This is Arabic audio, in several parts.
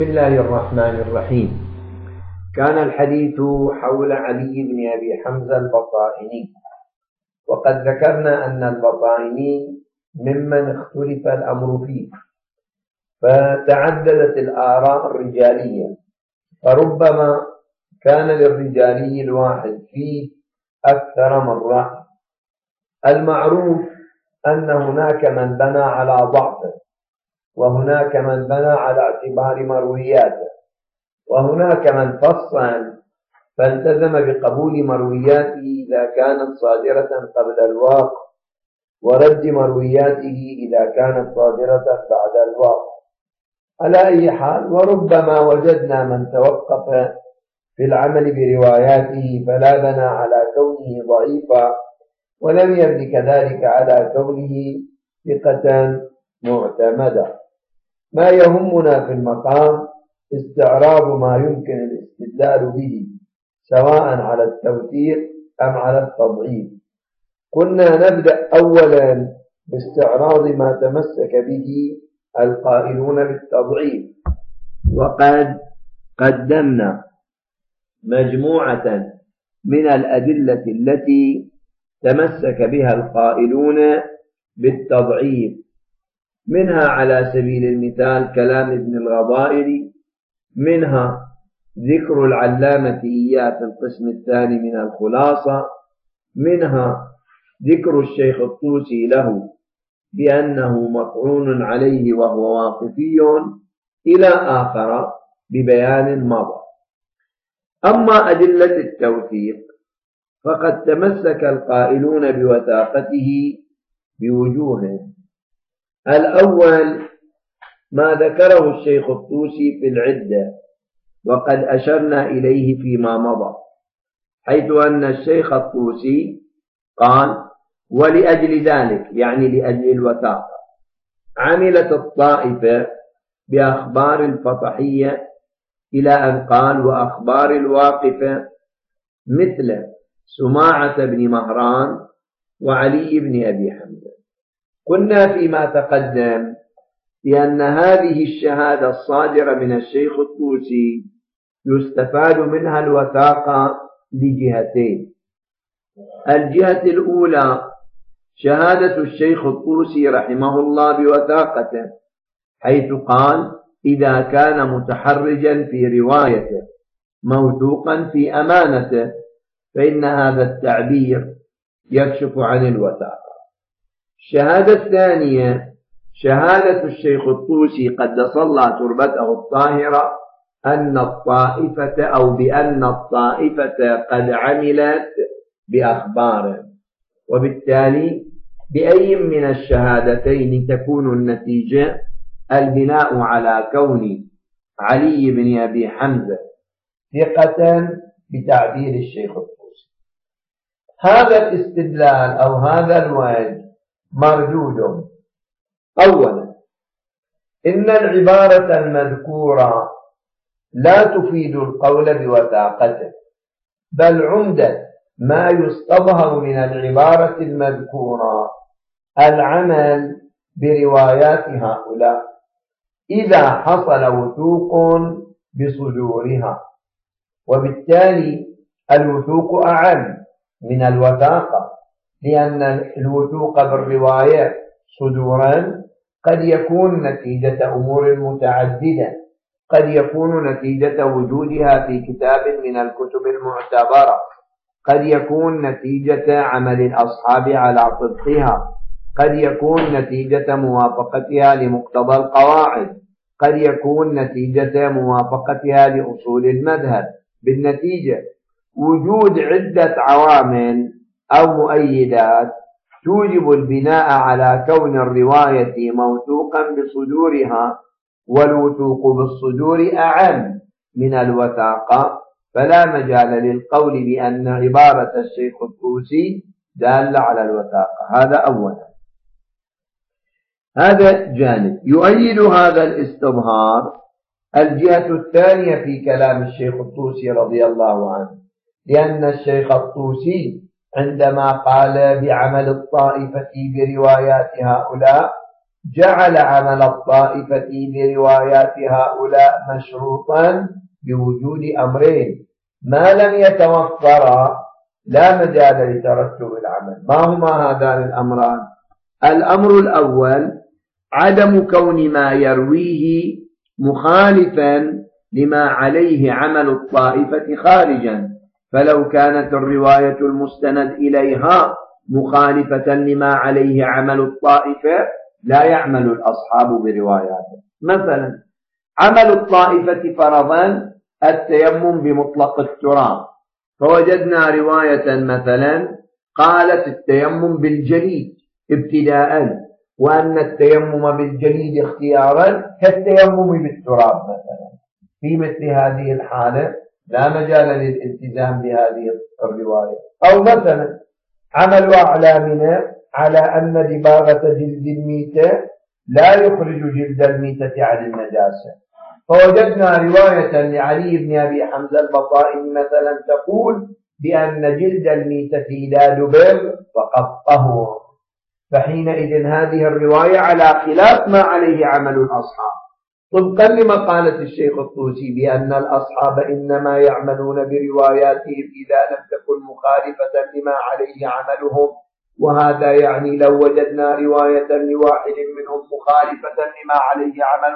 بسم الله الرحمن الرحيم. كان الحديث حول علي بن أبي حمزة البطائني، وقد ذكرنا أن البطائني ممن اختلف الأمر فيه، فتعددت الآراء الرجالية، فربما كان للرجالي الواحد فيه أكثر من رأي. المعروف أن هناك من بنى على ضعفه، وهناك من بنى على اعتبار مروياته، وهناك من فصل فالتزم بقبول مروياته إذا كانت صادرة قبل الواقع، ورد مروياته إذا كانت صادرة بعد الواقع. على أي حال، وربما وجدنا من توقف في العمل برواياته فلا بنى على كونه ضعيفا، ولم يبن كذلك على كونه ثقة معتمدا. ما يهمنا في المقام استعراض ما يمكن الاستدلال به، سواء على التوثيق أم على التضعيف. كنا نبدأ أولا باستعراض ما تمسك به القائلون بالتضعيف، وقد قدمنا مجموعة من الأدلة التي تمسك بها القائلون بالتضعيف، منها على سبيل المثال كلام ابن الغضائر، منها ذكر العلامة إياه في القسم الثاني من الخلاصة، منها ذكر الشيخ الطوسي له بأنه مطعون عليه وهو واقفي، إلى آخر ببيان مضى. أما أدلة التوثيق فقد تمسك القائلون بوثاقته بوجوه. الأول ما ذكره الشيخ الطوسي في العدة، وقد أشرنا إليه فيما مضى، حيث أن الشيخ الطوسي قال: ولأجل ذلك، يعني لأجل الوثاقة، عملت الطائفة بأخبار الفطحية، إلى أن قال: وأخبار الواقفة مثل سماعة بن مهران وعلي بن أبي حمزة. قلنا فيما تقدم بأن هذه الشهادة الصادرة من الشيخ الطوسي يستفاد منها الوثاقة لجهتين. الجهة الأولى شهادة الشيخ الطوسي رحمه الله بوثاقته، حيث قال: إذا كان متحرجا في روايته موثوقا في أمانته، فإن هذا التعبير يكشف عن الوثاقة. الشهادة الثانية شهادة الشيخ الطوسي قدس الله تربته الطاهرة أن الطائفة، أو بأن الطائفة قد عملت بأخباره. وبالتالي بأي من الشهادتين تكون النتيجة؟ البناء على كون علي بن أبي حمزة ثقة بتعبير الشيخ الطوسي. هذا الاستدلال أو هذا الوجه مردود. أولا، إن العبارة المذكورة لا تفيد القول بوثاقته، بل عمدة ما يستظهر من العبارة المذكورة العمل بروايات هؤلاء إذا حصل وثوق بصدورها، وبالتالي الوثوق أعم من الوثاقة، لأن الوثوق بالرواية صدورا قد يكون نتيجة أمور متعددة، قد يكون نتيجة وجودها في كتاب من الكتب المعتبرة، قد يكون نتيجة عمل الأصحاب على طبقها، قد يكون نتيجة موافقتها لمقتضى القواعد، قد يكون نتيجة موافقتها لأصول المذهب. بالنتيجة وجود عدة عوامل أو مؤيدات توجب البناء على كون الرواية موثوقا بصدورها، والوثوق بالصدور أعم من الوثاقة، فلا مجال للقول بأن عبارة الشيخ الطوسي دالة على الوثاقة. هذا أولا. هذا جانب. يؤيد هذا الاستظهار الجهة الثانية في كلام الشيخ الطوسي رضي الله عنه، لأن الشيخ الطوسي عندما قال بعمل الطائفة بروايات هؤلاء جعل عمل الطائفة بروايات هؤلاء مشروطا بوجود أمرين ما لم يتوفرا لا مجال لترتب العمل. ما هما هذان الأمران؟ الأمر الأول عدم كون ما يرويه مخالفا لما عليه عمل الطائفة خارجا، فلو كانت الرواية المستند إليها مخالفة لما عليه عمل الطائفة لا يعمل الأصحاب برواياته. مثلا عمل الطائفة فرضا التيمم بمطلق التراب، فوجدنا رواية مثلا قالت التيمم بالجليد ابتداء، وأن التيمم بالجليد اختيارا كالتيمم بالتراب مثلا. في مثل هذه الحالة لا مجال للالتزام بهذه الرواية. أو مثلا عمل أعلامنا على أن دباغة جلد الميتة لا يخرج جلد الميتة عن النجاسة، فوجدنا رواية لعلي بن أبي حمزة البطائني مثلا تقول بأن جلد الميتة إذا دبغ فقد طهر، فحينئذ هذه الرواية على خلاف ما عليه عمل الأصحاب، طبقا لمقالة الشيخ الطوسي بأن الأصحاب إنما يعملون برواياتهم إذا لم تكن مخالفة لما عليه عملهم. وهذا يعني لو وجدنا رواية لواحد منهم مخالفة لما عليه عمل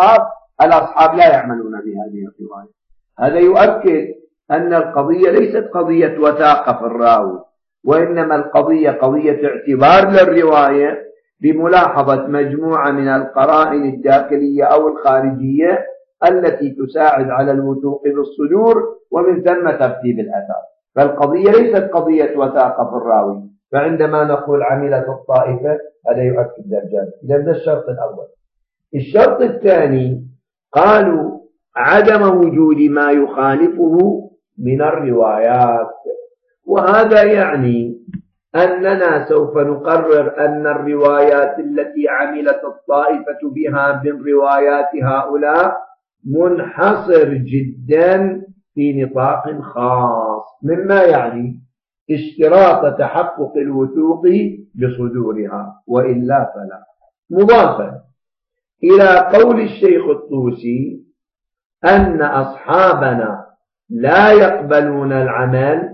الأصحاب لا يعملون بهذه الرواية. هذا يؤكد أن القضية ليست قضية وثاقة في الراوي، وإنما القضية قضية اعتبار للرواية بملاحظة مجموعة من القرائن الداخلية أو الخارجية التي تساعد على الوثوق بالصدور، ومن ثم ترتيب الأثر. فالقضية ليست قضية وثاقة في الراوي. فعندما نقول عملت الطائفة هذا يؤكد ذلك. إذا الشرط الأول. الشرط الثاني قالوا عدم وجود ما يخالفه من الروايات، وهذا يعني أننا سوف نقرر أن الروايات التي عملت الطائفة بها من روايات هؤلاء منحصر جدا في نطاق خاص، مما يعني اشتراط تحقق الوثوق بصدورها، وإلا فلا. مضافا إلى قول الشيخ الطوسي أن أصحابنا لا يقبلون العمل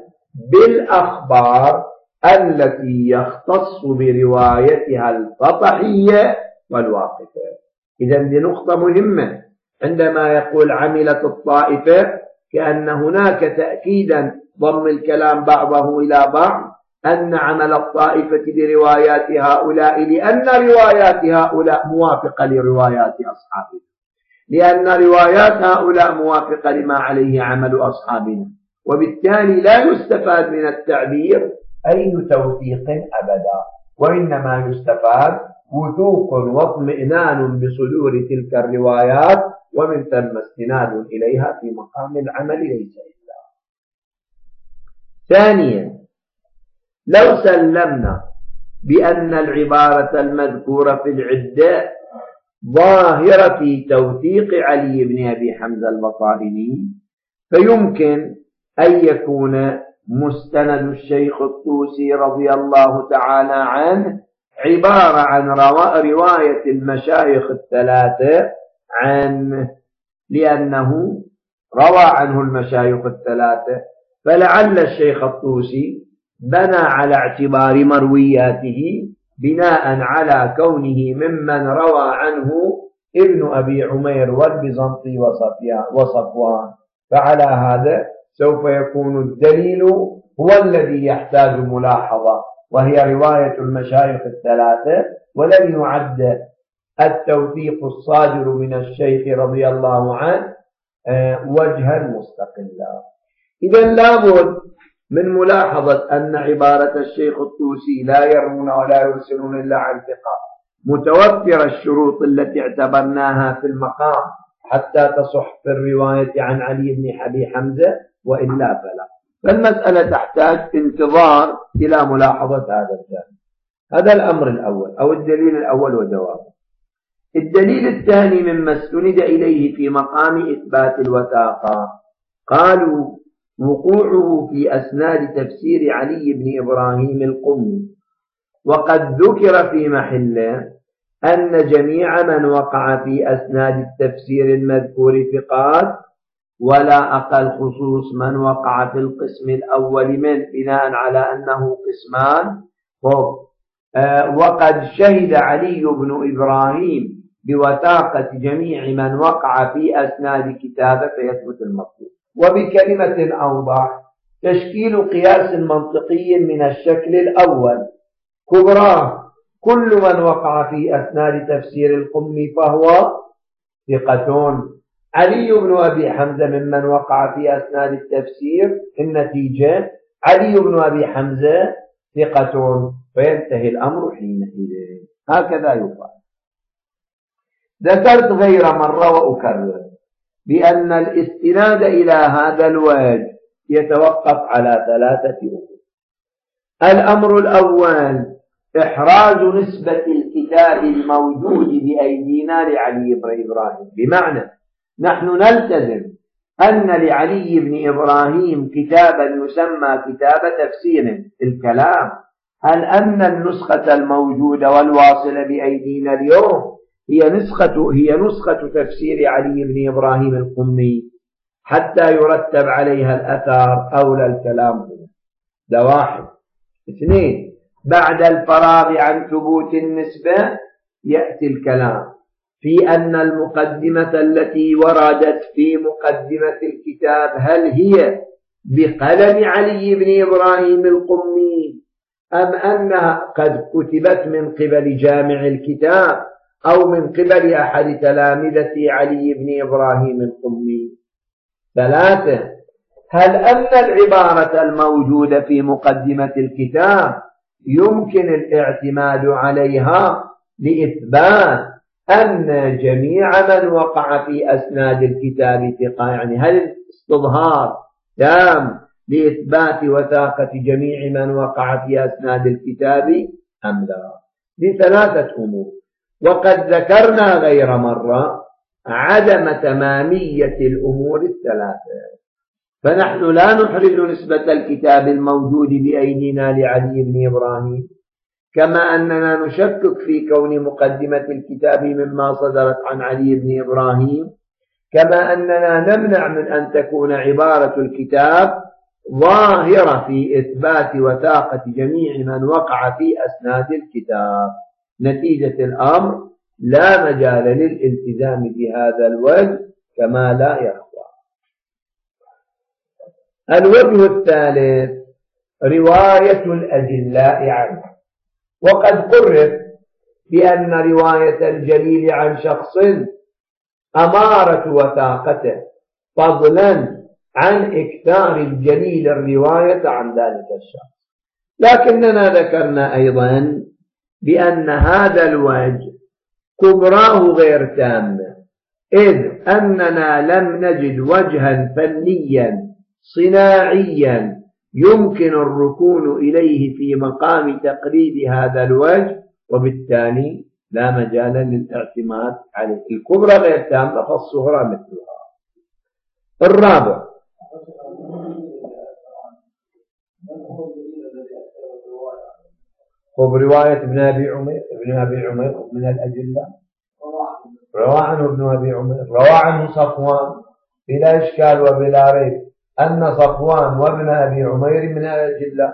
بالأخبار التي يختص بروايتها السطحية والواقفة. إذا دي نقطة مهمة، عندما يقول عملت الطائفة كأن هناك تأكيدا ضم الكلام بعضه إلى بعض أن عمل الطائفة بروايات هؤلاء، لأن روايات هؤلاء موافقة لروايات أصحابنا، لأن روايات هؤلاء موافقة لما عليه عمل أصحابنا، وبالتالي لا يستفاد من التعبير أي توثيق أبدا، وإنما يستفاد وثوق واطمئنان بصدور تلك الروايات، ومن ثم استناد إليها في مقام العمل ليس إلا. ثانيا، لو سلمنا بأن العبارة المذكورة في العدة ظاهرة في توثيق علي بن أبي حمزة البطائني، فيمكن أن يكون مستند الشيخ الطوسي رضي الله تعالى عنه عبارة عن رواية المشايخ الثلاثة عنه، لأنه روى عنه المشايخ الثلاثة، فلعل الشيخ الطوسي بنى على اعتبار مروياته بناء على كونه ممن روى عنه ابن أبي عمير والبيزنطي وصفوان، فعلى هذا سوف يكون الدليل هو الذي يحتاج ملاحظة، وهي رواية المشايخ الثلاثة، ولم يعد التوثيق الصادر من الشيخ رضي الله عنه وجها مستقلا. إذن لابد من ملاحظة أن عبارة الشيخ الطوسي لا يرون ولا يرسلون إلا عن ثقة متوفر الشروط التي اعتبرناها في المقام حتى تصح في الرواية عن علي بن أبي حمزة، وإلا فلا. فالمسألة تحتاج انتظار إلى ملاحظة هذا الجانب. هذا الأمر الأول أو الدليل الأول وجوابه. الدليل الثاني مما استند إليه في مقام إثبات الوثاقة، قالوا وقوعه في أسناد تفسير علي بن إبراهيم القمي، وقد ذكر في محله أن جميع من وقع في أسناد التفسير المذكور ثقات، ولا أقل خصوص من وقع في القسم الأول من، بناء على أنه قسمان. وقد شهد علي بن إبراهيم بوثاقة جميع من وقع في أسناد كتابه فيثبت المطلوب. وبكلمة أوضح، تشكيل قياس منطقي من الشكل الأول كبرى: كل من وقع في أسناد تفسير القمي فهو ثقة. علي بن أبي حمزة ممن وقع في أسناد التفسير، النتيجة علي بن أبي حمزة ثقة، فينتهي الأمر حينئذ. هكذا يقال. ذكرت غير مرة وأكرر بأن الاستناد إلى هذا الوجه يتوقف على 3 أمور. الأمر الأول: إحراز نسبة الكتاب الموجود بأيدينا لعلي بن إبراهيم، بمعنى نحن نلتزم أن لعلي بن إبراهيم كتابا يسمى كتاب تفسير الكلام. هل أن النسخة الموجودة والواصلة بأيدينا اليوم هي نسخة تفسير علي بن إبراهيم القمي حتى يرتب عليها الأثار أو لا الكلام؟ ده واحد. 2: بعد الفراغ عن ثبوت النسبة يأتي الكلام في أن المقدمة التي وردت في مقدمة الكتاب هل هي بقلم علي بن إبراهيم القمي أم أنها قد كتبت من قبل جامع الكتاب أو من قبل أحد تلامذة علي بن إبراهيم القمي. 3: هل أن العبارة الموجودة في مقدمة الكتاب يمكن الاعتماد عليها لإثبات أن جميع من وقع في أسناد الكتاب ثقة؟ يعني هل استظهار تام لإثبات وثاقة جميع من وقع في أسناد الكتاب أم لا؟ ل3 أمور. وقد ذكرنا غير مرة عدم تمامية الأمور ال3، فنحن لا نحرز نسبة الكتاب الموجود بأيدينا لعلي بن إبراهيم، كما أننا نشكك في كون مقدمة الكتاب مما صدرت عن علي بن إبراهيم، كما أننا نمنع من أن تكون عبارة الكتاب ظاهرة في إثبات وثاقة جميع من وقع في أسناد الكتاب. نتيجة الأمر لا مجال للالتزام بهذا الوجه كما لا يخفى. الوجه الثالث: رواية الأجلاء عنه. وقد قرر بأن رواية الجليل عن شخص أمارة وثاقته، فضلا عن إكثار الجليل الرواية عن ذلك الشخص. لكننا ذكرنا أيضا بأن هذا الوجه كبراه غير تامة، إذ أننا لم نجد وجها فنيا صناعيا يمكن الركون إليه في مقام تقريب هذا الوجه، وبالتالي لا مجال للاعتماد عليه. الكبرى غير تامة فالصغرى مثلها. الرابع: رواية ابن أبي عمير من الأجلة، روى عنه ابن أبي عمير، روى عنه صفوان بلا إشكال وبلا ريب أن صفوان وابن أبي عمير من الأجلة.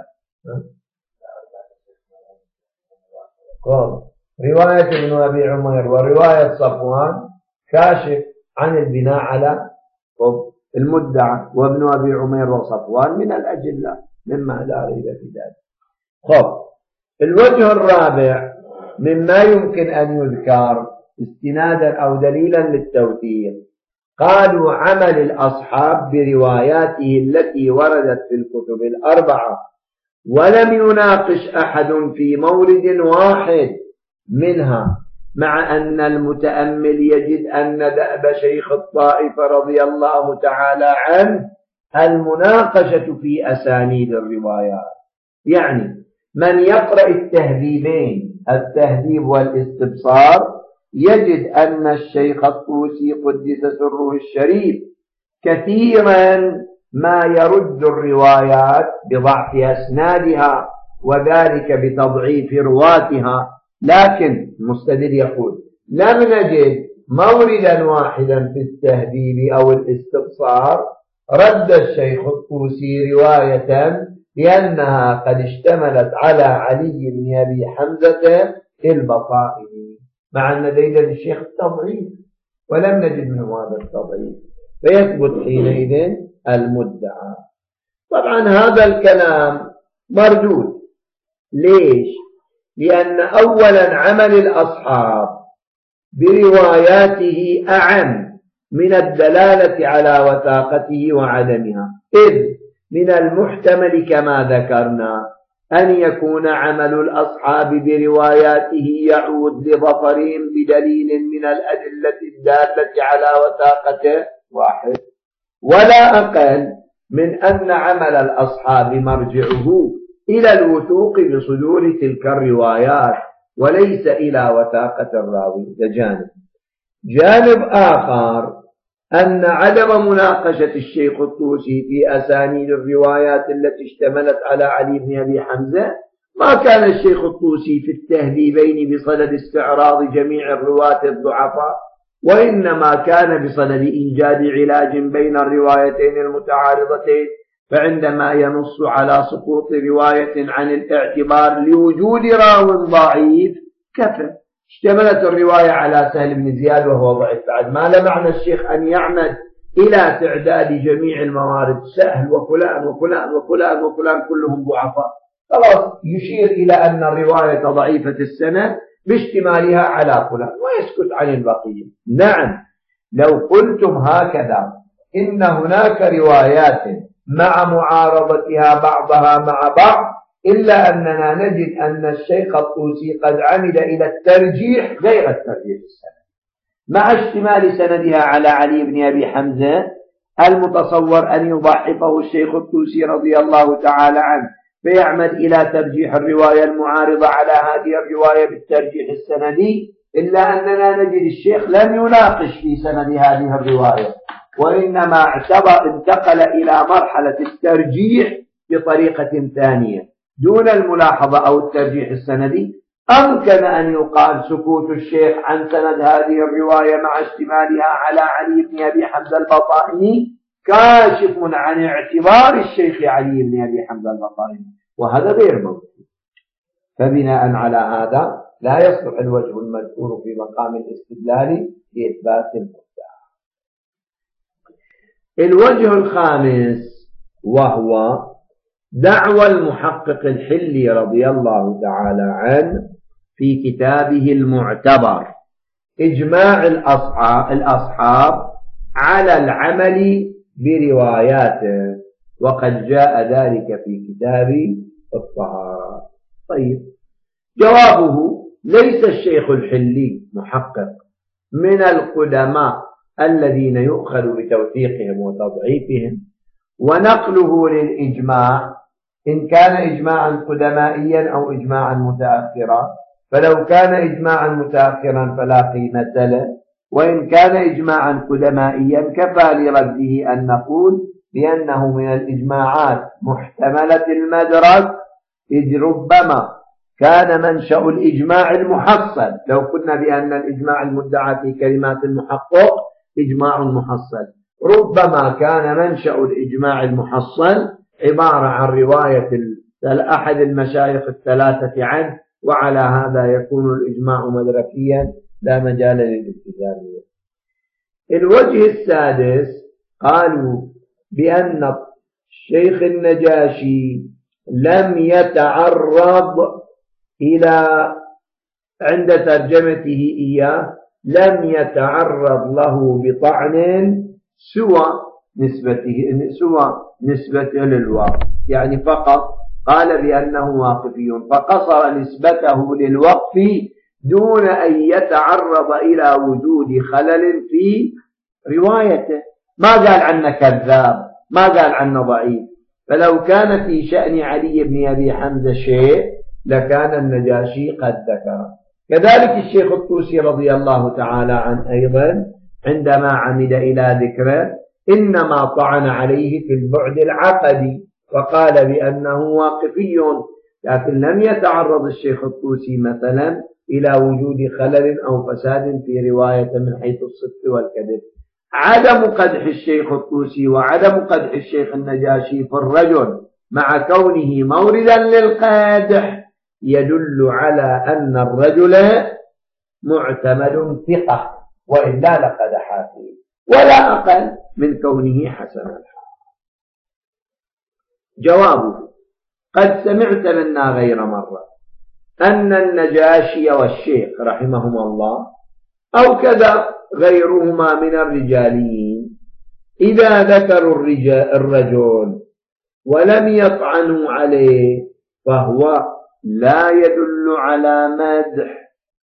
رواية ابن أبي عمير ورواية صفوان كاشف عن البناء على المدعى، وابن أبي عمير وصفوان من الأجلة مما لا ريب في ذلك. الوجه الرابع مما يمكن أن يذكر استنادا أو دليلا للتوثيق، قالوا عمل الأصحاب برواياته التي وردت في الكتب ال4 ولم يناقش أحد في مورد واحد منها، مع أن المتأمل يجد أن دأب شيخ الطائفة رضي الله تعالى عنه المناقشة في أسانيد الروايات. يعني من يقرأ التهذيبين، التهذيب والاستبصار، يجد أن الشيخ الطوسي قدس سره الشريف كثيرا ما يرد الروايات بضعف أسنادها، وذلك بتضعيف رواتها لكن المستدل يقول لم نجد موردا واحدا في التهذيب أو الاستبصار رد الشيخ الطوسي رواية لأنها قد اشتملت على علي بن أبي حمزة البطائني، مع أن دليل الشيخ التضعيف ولم نجد منه هذا التضعيف، فيثبت حينئذ المدعى. طبعا هذا الكلام مردود. ليش؟ لأن أولا عمل الأصحاب برواياته أعم من الدلالة على وثاقته وعدمها، إذ من المحتمل كما ذكرنا أن يكون عمل الأصحاب برواياته يعود لظفرهم بدليل من الأدلة الدالة على وثاقته واحد، ولا أقل من أن عمل الأصحاب مرجعه إلى الوثوق بصدور تلك الروايات وليس إلى وثاقة الراوي. ده جانب آخر أن عدم مناقشة الشيخ الطوسي في أسانيد الروايات التي اشتملت على علي بن أبي حمزة، ما كان الشيخ الطوسي في التهذيبين بصدد استعراض جميع الرواة الضعفاء، وإنما كان بصدد إيجاد علاج بين الروايتين المتعارضتين، فعندما ينص على سقوط رواية عن الاعتبار لوجود راو ضعيف كفى. اشتملت الرواية على سهل بن زياد وهو ضعيف، بعد ما لا معنى الشيخ أن يعمد إلى تعداد جميع الموارد، سهل وفلان وفلان وفلان وفلان كلهم ضعفاء، خلاص يشير إلى أن الرواية ضعيفة السند باشتمالها على فلان ويسكت عن البقية. نعم، لو قلتم هكذا إن هناك روايات مع معارضتها بعضها مع بعض، إلا أننا نجد أن الشيخ الطوسي قد عمد إلى الترجيح غير الترجيح السند، مع اشتمال سندها على علي بن أبي حمزة المتصور أن يضعفه الشيخ الطوسي رضي الله تعالى عنه، فيعمد إلى ترجيح الرواية المعارضة على هذه الرواية بالترجيح السندي، إلا أننا نجد الشيخ لم يناقش في سند هذه الرواية، وإنما انتقل إلى مرحلة الترجيح بطريقة ثانية دون الملاحظة أو الترجيح السندي. أمكن أن يقال سكوت الشيخ عن سند هذه الرواية مع اشتمالها على علي بن أبي حمزة البطائني كاشف عن اعتبار الشيخ علي بن أبي حمزة البطائني، وهذا غير موجود. فبناء على هذا لا يصلح الوجه المذكور في مقام الاستدلال لإثبات المدعى. الوجه الخامس وهو دعوى المحقق الحلي رضي الله تعالى عنه في كتابه المعتبر إجماع الأصحاب على العمل برواياته، وقد جاء ذلك في كتاب الطهارة. طيب، جوابه: ليس الشيخ الحلي محقق من القدماء الذين يؤخذ بتوثيقهم وتضعيفهم، ونقله للإجماع إن كان إجماعا قدمائيا أو إجماعا متأخرا، فلو كان إجماعا متأخرا فلا قيمة له، وإن كان إجماعا قدمائيا كفى لرده أن نقول بأنه من الإجماعات محتملة المدرك، إذ ربما كان منشأ الإجماع المحصل، لو قلنا بأن الإجماع المدعى في كلمات المحقق إجماع محصل، ربما كان منشأ الإجماع المحصل عبارة عن رواية أحد المشايخ الثلاثة عنه، وعلى هذا يكون الإجماع مدركيا لا مجال للابتذال. الوجه السادس قالوا بأن الشيخ النجاشي لم يتعرض إلى عند ترجمته إياه لم يتعرض له بطعن سوى نسبته للوقف، يعني فقط قال بأنه واقفي، فقصر نسبته للوقف دون أن يتعرض إلى وجود خلل في روايته. ما قال عنه كذاب، ما قال عنه ضعيف، فلو كان في شأن علي بن أبي حمزة شيء لكان النجاشي قد ذكر. كذلك الشيخ الطوسي رضي الله تعالى عنه أيضا عندما عمد إلى ذكره إنما طعن عليه في البعد العقدي، وقال بأنه واقفي، لكن لم يتعرض الشيخ الطوسي مثلا إلى وجود خلل أو فساد في رواية من حيث الصدق والكذب. عدم قدح الشيخ الطوسي وعدم قدح الشيخ النجاشي في الرجل مع كونه موردا للقدح يدل على أن الرجل معتمد ثقة، وإلا لقدح فيه، ولا أقل من كونه حسن الحال. جوابه: قد سمعت منا غير مرة أن النجاشي والشيخ رحمهما الله أو كذا غيرهما من الرجاليين إذا ذكروا الرجل ولم يطعنوا عليه فهو لا يدل على مدح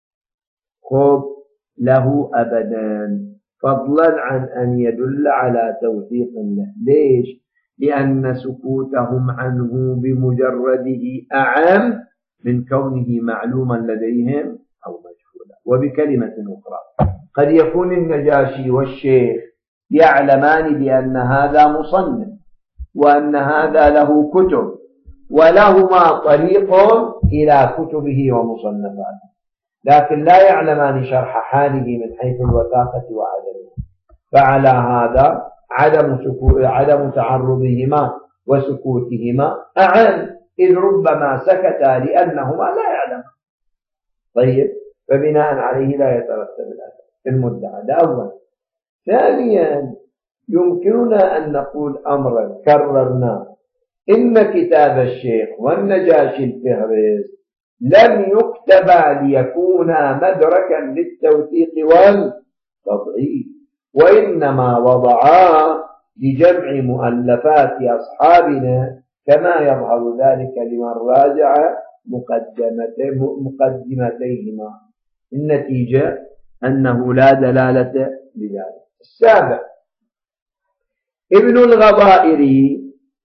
له أبدا، فضلا عن أن يدل على توثيق له. ليش؟ لأن سكوتهم عنه بمجرده أعم من كونه معلوما لديهم أو مجهولا. وبكلمة أخرى، قد يكون النجاشي والشيخ يعلمان بأن هذا مصنف وأن هذا له كتب ولهما طريق إلى كتبه ومصنفاته، لكن لا يعلمان شرح حاله من حيث الوثاقة وعدمه، فعلى هذا عدم تعرضهما وسكوتهما أعم، إذ ربما سكتا لأنهما لا يعلمان. طيب، فبناء عليه لا يترتب المدعى. ده أولا. ثانيا، يمكننا أن نقول أمرا كررناه: إن كتاب الشيخ والنجاشي الفهرست لم يكتبا ليكونا مدركا للتوثيق والتضعيف، وإنما وضعا لجمع مؤلفات أصحابنا، كما يظهر ذلك لمن راجع مقدمتيهما. النتيجة أنه لا دلالة لذلك. السابع، ابن الغضائري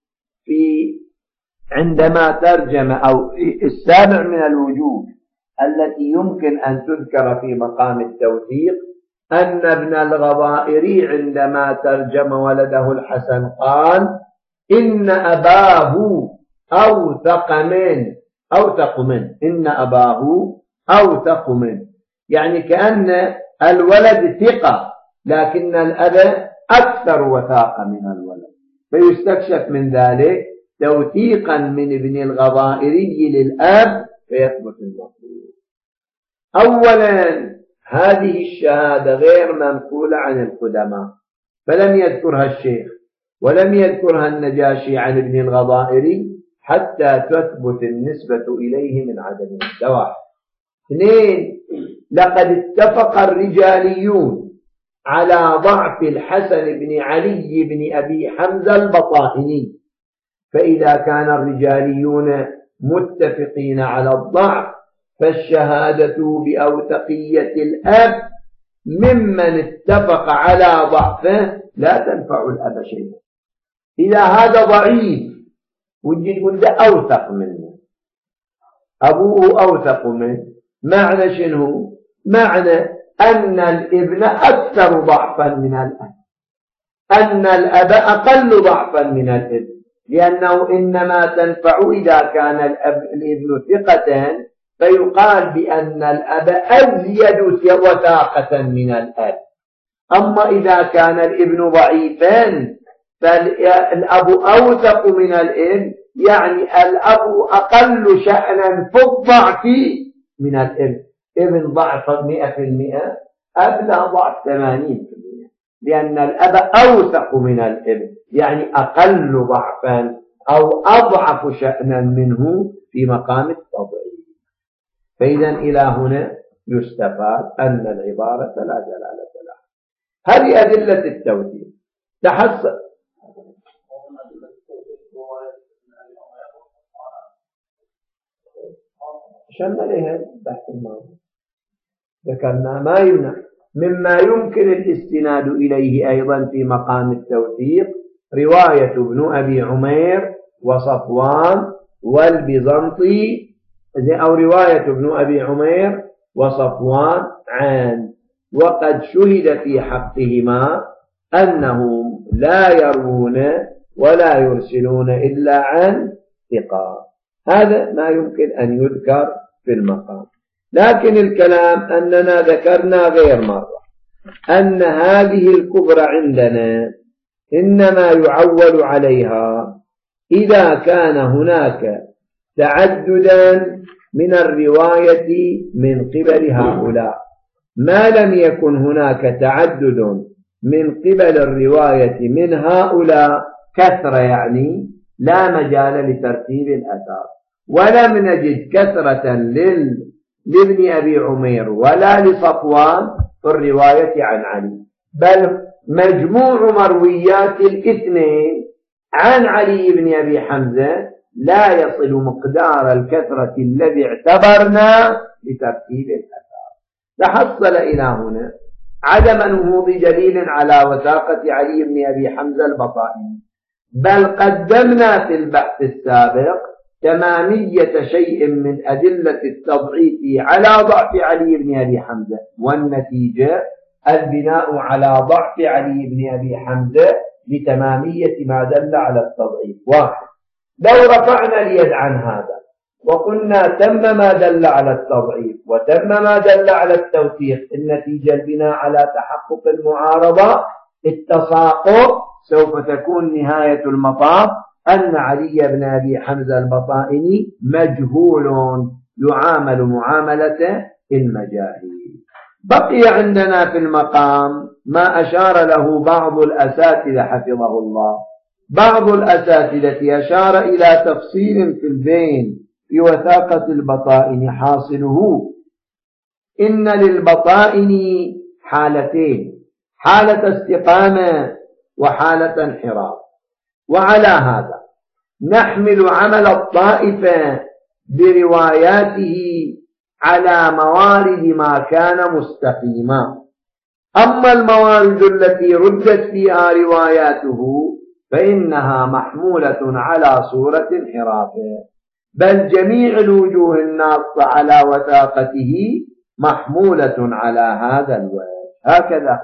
عندما ترجم، أو السابع من الوجوه التي يمكن أن تذكر في مقام التوثيق، أن ابن الغضائري عندما ترجم ولده الحسن قال: إن أباه أوثق منه، إن أباه أوثق منه، يعني كأن الولد ثقة لكن الأب أكثر وثاقة من الولد، فيستكشف من ذلك توثيقا من ابن الغضائري للأب فيثبت المطلوب. أولا، هذه الشهادة غير منقولة عن القدماء، فلم يذكرها الشيخ ولم يذكرها النجاشي عن ابن الغضائري حتى تثبت النسبة إليه من عدم الدواء. اثنين، لقد اتفق الرجاليون على ضعف الحسن بن علي بن أبي حمزة البطائني، فإذا كان الرجاليون متفقين على الضعف فالشهادة بأوثقية الأب ممن اتفق على ضعفه لا تنفع الأب شيئا. إذا هذا ضعيف وجد ولد أوثق منه، أبوه أوثق منه، معنى شنو؟ معنى أن الابن أكثر ضعفا من الأب، أن الأب أقل ضعفا من الابن، لأنه إنما تنفع إذا كان الابن ثقة، فيقال بأن الأب أزيد وثاقة من الأب. أما إذا كان الابن ضعيفا فالأب أوثق من الابن، يعني الأب أقل شأنا في الضعف من الابن. ابن ضعف 100%، أب لا ضعف 80%، لأن الأب أوثق من الابن، يعني أقل ضعفا أو أضعف شأنا منه في مقام التضعيف. فإذا إلى هنا يستفاد أن العبارة لا دلالة لها. هذه أدلة التوثيق. تحصل شمل لها بحث الماضي، ذكرنا ما يمنع مما يمكن الاستناد إليه أيضا في مقام التوثيق رواية ابن أبي عمير وصفوان والبيزنطي، أو رواية ابن أبي عمير وصفوان عن، وقد شهد في حقهما أنهم لا يروون ولا يرسلون إلا عن ثقة. هذا ما يمكن أن يذكر في المقام. لكن الكلام أننا ذكرنا غير مرة أن هذه الكبرى عندنا إنما يعول عليها إذا كان هناك تعددا من الرواية من قبل هؤلاء. ما لم يكن هناك تعدد من قبل الرواية من هؤلاء كثرة، يعني لا مجال لترتيب الأثار. ولم نجد كثرة لابن أبي عمير ولا لصفوان في الرواية عن علي، بل مجموع مرويات الاثنين عن علي بن أبي حمزة لا يصل مقدار الكثرة الذي اعتبرنا لترتيب الأثار. تحصل إلى هنا عدم نهوض دليل على وثاقة علي بن أبي حمزة البطائني، بل قدمنا في البحث السابق تمامية شيء من أدلة التضعيف على ضعف علي بن أبي حمزة، والنتيجة البناء على ضعف علي بن أبي حمزة لتمامية ما دل على التضعيف. واحد، لو رفعنا اليد عن هذا وقلنا تم ما دل على التضعيف وتم ما دل على التوثيق، النتيجة البناء على تحقق المعارضة التساقط، سوف تكون نهاية المطاف أن علي بن أبي حمزة البطائني مجهول يعامل معاملة المجاهيل. بقي عندنا في المقام ما أشار له بعض الأساتذة حفظه الله. بعض الأساتذة أشار إلى تفصيل في البين في وثاقة البطائن، حاصله إن للبطائن حالتين، حالة استقامة وحالة انحراف. وعلى هذا نحمل عمل الطائفة برواياته على موارد ما كان مستقيما. أما الموارد التي ردت فيها رواياته فإنها محمولة على صورة انحرافه، بل جميع الوجوه الناصة على وثاقته محمولة على هذا الوجه. هكذا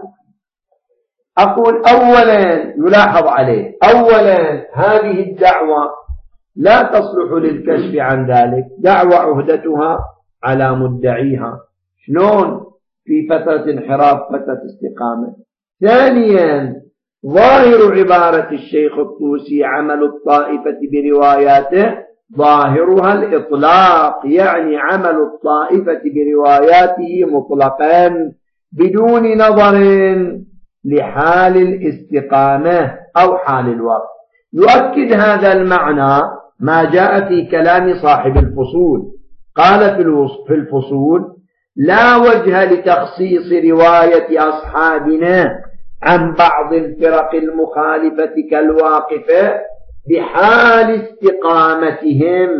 أقول أولا يلاحظ عليه، أولا هذه الدعوة لا تصلح للكشف عن ذلك، دعوة عهدتها على مدعيها، شلون في فترة انحراف فترة استقامة. ثانيا ظاهر عبارة الشيخ الطوسي عمل الطائفة برواياته ظاهرها الإطلاق، يعني عمل الطائفة برواياته مطلقا بدون نظر لحال الاستقامة أو حال الوقت. يؤكد هذا المعنى ما جاء في كلام صاحب الفصول، قال في الفصول: لا وجه لتخصيص رواية أصحابنا عن بعض الفرق المخالفة كالواقفة بحال استقامتهم،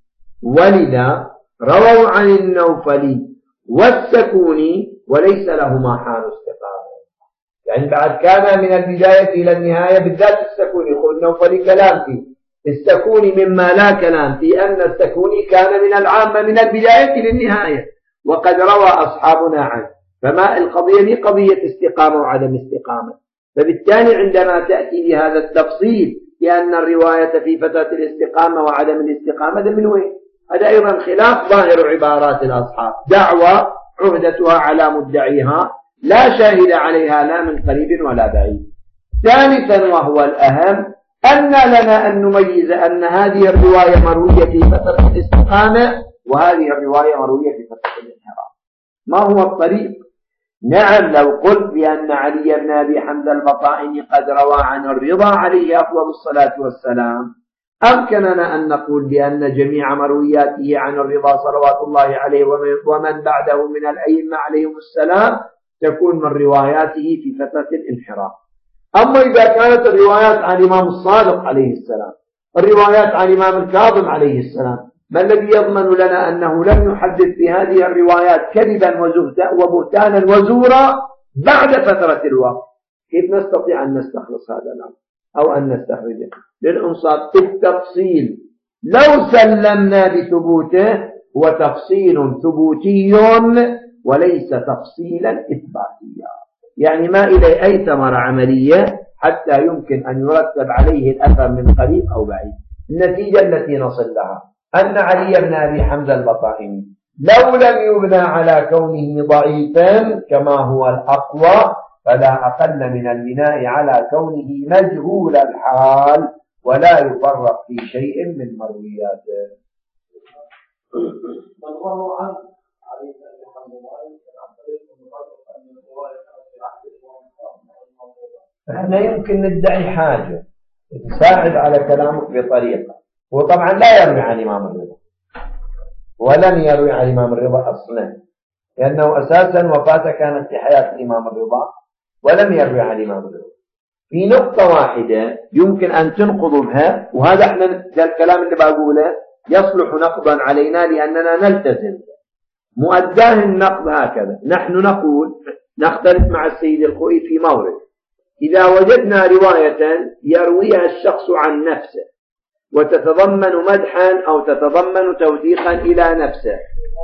ولذا رووا عن النوفلي والسكوني وليس لهما حال استقامة. يعني بعد كان من البداية إلى النهاية، بالذات السكوني، يقول النوفلي كلام فيه، السكوني مما لا كلام فيه، أن السكوني كان من العامة من البداية للنهاية، وقد روى أصحابنا عنه. فما القضية دي قضية استقامة وعدم استقامة. فبالتالي عندما تأتي بهذا التفصيل لأن الرواية في فترة الاستقامة وعدم الاستقامة، ده من وين؟ هذا أيضا خلاف ظاهر عبارات الأصحاب، دعوة عهدتها على مدعيها لا شاهد عليها لا من قريب ولا بعيد. ثالثا وهو الأهم، أن لنا أن نميز أن هذه الرواية مروية في فترة الاستقامة وهذه الرواية مروية في فترة الانحراف. ما هو الطريق؟ نعم، لو قلت بأن علي بن أبي حمزة البطائني قد روى عن الرضا عليه أفضل الصلاة والسلام، أمكننا أن نقول بأن جميع مروياته عن الرضا صلوات الله عليه ومن بعده من الأئمة عليهم السلام تكون من رواياته في فترة الانحراف. أما إذا كانت الروايات عن الإمام الصادق عليه السلام، الروايات عن الإمام الكاظم عليه السلام، ما الذي يضمن لنا أنه لم يحدث في هذه الروايات كذبا وبهتانا وزورا بعد فترة الوقت؟ كيف نستطيع أن نستخلص هذا الأمر أو أن نستخرجه؟ للإنصاف التفصيل لو سلمنا بثبوته هو تفصيل ثبوتي وليس تفصيلا إثباتيا، يعني ما إليه أي ثمرة عملية حتى يمكن أن يرتب عليه الأثر من قريب أو بعيد. النتيجة التي نصل لها أن علي بن أبي حمزة البطائني لو لم يبنى على كونه ضعيفا كما هو الأقوى فلا أقل من البناء على كونه مجهول الحال ولا يفرق في شيء من مروياته. احنا يمكن ندعي حاجة تساعد على كلامك بطريقة. وطبعا لا يروي عن الإمام الرضا ولم يروي عن الإمام الرضا أصلا، لأنه أساسا وفاته كانت في حياة الإمام الرضا ولم يروي عن الإمام الرضا. في نقطة واحدة يمكن أن تنقض بها، وهذا احنا الكلام اللي بقوله يصلح نقضا علينا لأننا نلتزم مؤداه النقض هكذا. نحن نقول نختلف مع السيد الخوئي في مورد: إذا وجدنا رواية يرويها الشخص عن نفسه وتتضمن مدحا أو تتضمن توثيقا إلى نفسه،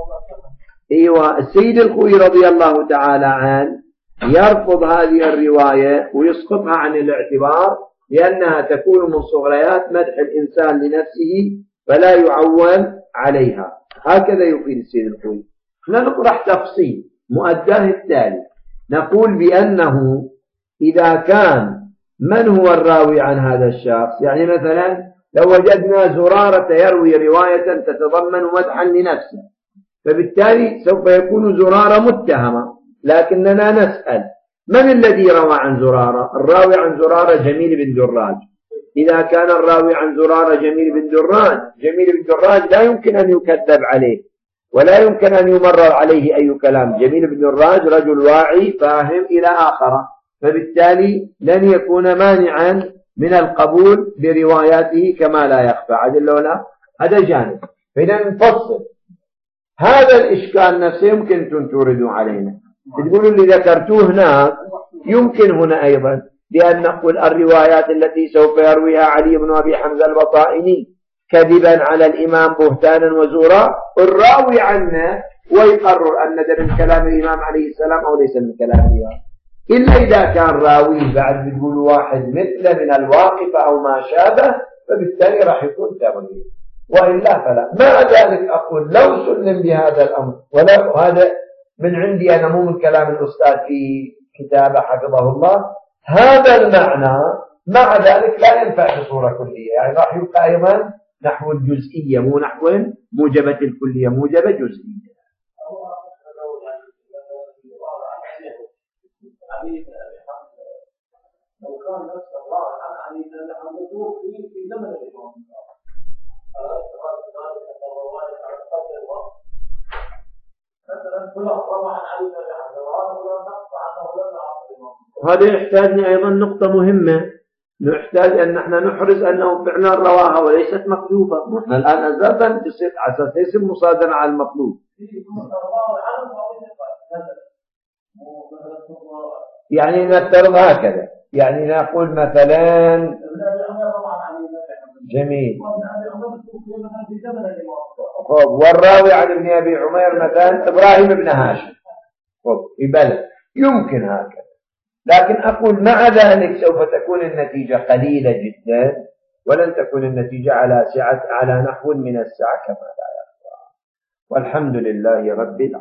أيوة، السيد الخوئي رضي الله تعالى عنه يرفض هذه الرواية ويسقطها عن الاعتبار لأنها تكون من صغريات مدح الإنسان لنفسه فلا يعول عليها. هكذا يفيد السيد الخوئي. نطرح تفصيل مؤداه التالي: نقول بأنه إذا كان من هو الراوي عن هذا الشخص، يعني مثلا لو وجدنا زرارة يروي رواية تتضمن مدحا لنفسه فبالتالي سوف يكون زرارة متهمة، لكننا نسأل من الذي روى عن زرارة؟ الراوي عن زرارة جميل بن دراج. إذا كان الراوي عن زرارة جميل بن دراج لا يمكن أن يكذب عليه ولا يمكن أن يمرر عليه أي كلام. جميل بن دراج رجل واعي فاهم إلى آخره، فبالتالي لن يكون مانعا من القبول برواياته كما لا يخفى عدل ولا. هذا جانب. فإذا نفصل هذا الإشكال نفسه يمكن تردوا علينا، تقولوا اللي ذكرتوه هناك يمكن هنا أيضا، لأن نقول الروايات التي سوف يرويها علي بن أبي حمزة البطائني كذبا على الإمام بهتانا وزورا، الراوي عنه ويقرر أن ده من كلام الإمام عليه السلام أو ليس من كلام الإمام، إلا إذا كان راوي بعد بتقول واحد مثل من الواقف أو ما شابه فبالتالي راح يكون تأويل، وإلا فلا. مع ذلك أقول لو سلم بهذا الأمر، ولا هذا من عندي أنا مو من كلام الأستاذ في كتابه حفظه الله، هذا المعنى مع ذلك لا ينفع بصورة كلية، يعني راح يبقى أيضا نحو الجزئية مو نحو موجبة الكلية، موجبة جزئية. لو كان نفس الله عن علي بن حمزة في زمن الإمام هذا يحتاجني أيضا نقطة مهمة، نحتاج أن نحن نحرز أنه فعلا رواها وليست مكذوبة. نحن الآن أساسا بصير أساس ليس مصادرة على المطلوب، يعني نفترض هكذا، يعني نقول مثلا جميل والراوي عن ابن أبي عمير مثلا إبراهيم بن هاشم يبلغ، يمكن هكذا. لكن أقول مع ذلك سوف تكون النتيجة قليلة جدا ولن تكون النتيجة على نحو من السعة كما لا يخفى. والحمد لله رب العالمين.